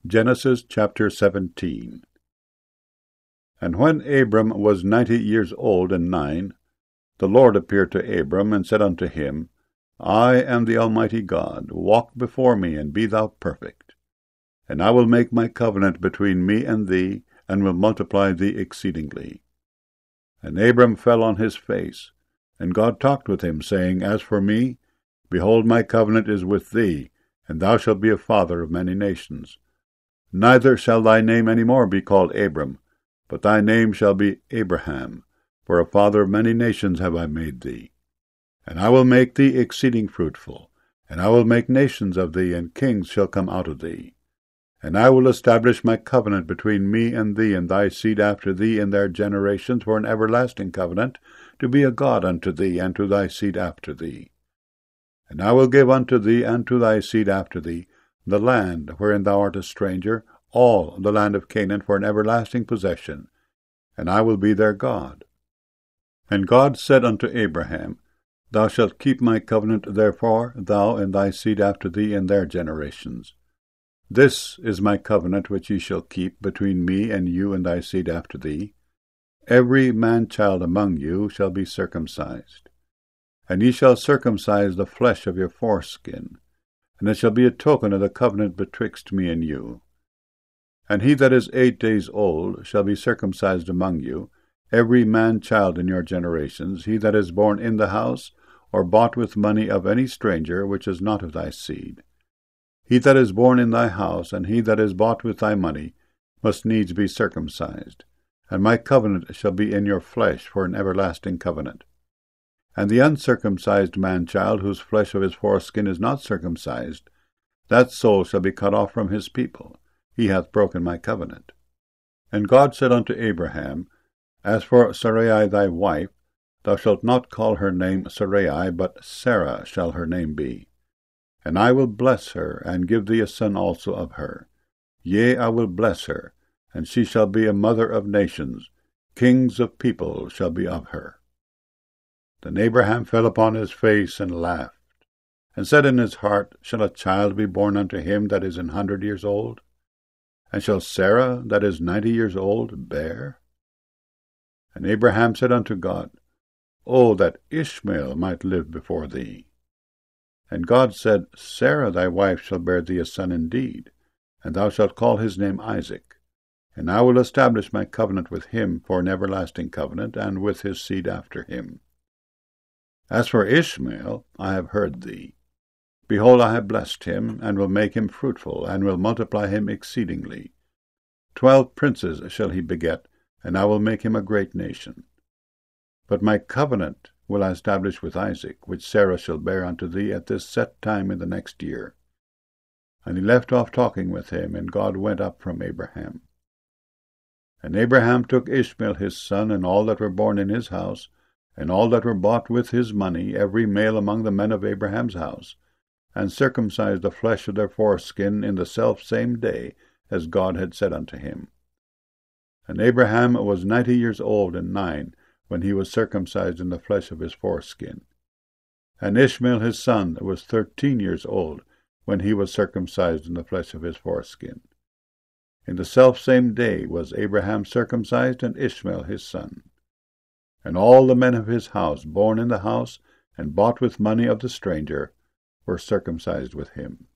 Genesis chapter 17. And when Abram was 90 years old and 9, the Lord appeared to Abram, and said unto him, I am the Almighty God. Walk before me, and be thou perfect. And I will make my covenant between me and thee, and will multiply thee exceedingly. And Abram fell on his face, and God talked with him, saying, As for me, behold, my covenant is with thee, and thou shalt be a father of many nations. Neither shall thy name any more be called Abram, but thy name shall be Abraham, for a father of many nations have I made thee. And I will make thee exceeding fruitful, and I will make nations of thee, and kings shall come out of thee. And I will establish my covenant between me and thee and thy seed after thee in their generations for an everlasting covenant, to be a God unto thee and to thy seed after thee. And I will give unto thee and to thy seed after thee the land wherein thou art a stranger, all the land of Canaan for an everlasting possession, and I will be their God. And God said unto Abraham, Thou shalt keep my covenant, therefore, thou and thy seed after thee in their generations. This is my covenant which ye shall keep between me and you and thy seed after thee. Every man-child among you shall be circumcised. And ye shall circumcise the flesh of your foreskin, and it shall be a token of the covenant betwixt me and you. And he that is 8 days old shall be circumcised among you, every man-child in your generations, he that is born in the house, or bought with money of any stranger, which is not of thy seed. He that is born in thy house, and he that is bought with thy money, must needs be circumcised. And my covenant shall be in your flesh for an everlasting covenant. And the uncircumcised man-child, whose flesh of his foreskin is not circumcised, that soul shall be cut off from his people. He hath broken my covenant. And God said unto Abraham, As for Sarai thy wife, thou shalt not call her name Sarai, but Sarah shall her name be. And I will bless her, and give thee a son also of her. Yea, I will bless her, and she shall be a mother of nations. Kings of people shall be of her. Then Abraham fell upon his face and laughed, and said in his heart, Shall a child be born unto him that is 100 years old? And shall Sarah, that is 90 years old, bear? And Abraham said unto God, O that Ishmael might live before thee. And God said, Sarah thy wife shall bear thee a son indeed, and thou shalt call his name Isaac. And I will establish my covenant with him for an everlasting covenant, and with his seed after him. As for Ishmael, I have heard thee. Behold, I have blessed him, and will make him fruitful, and will multiply him exceedingly. 12 princes shall he beget, and I will make him a great nation. But my covenant will I establish with Isaac, which Sarah shall bear unto thee at this set time in the next year. And he left off talking with him, and God went up from Abraham. And Abraham took Ishmael his son, and all that were born in his house, and all that were bought with his money, every male among the men of Abraham's house, and circumcised the flesh of their foreskin in the selfsame day, as God had said unto him. And Abraham was 90 years old and 9, when he was circumcised in the flesh of his foreskin. And Ishmael his son was 13 years old, when he was circumcised in the flesh of his foreskin. In the selfsame day was Abraham circumcised, and Ishmael his son. And all the men of his house, born in the house, and bought with money of the stranger, were circumcised with him.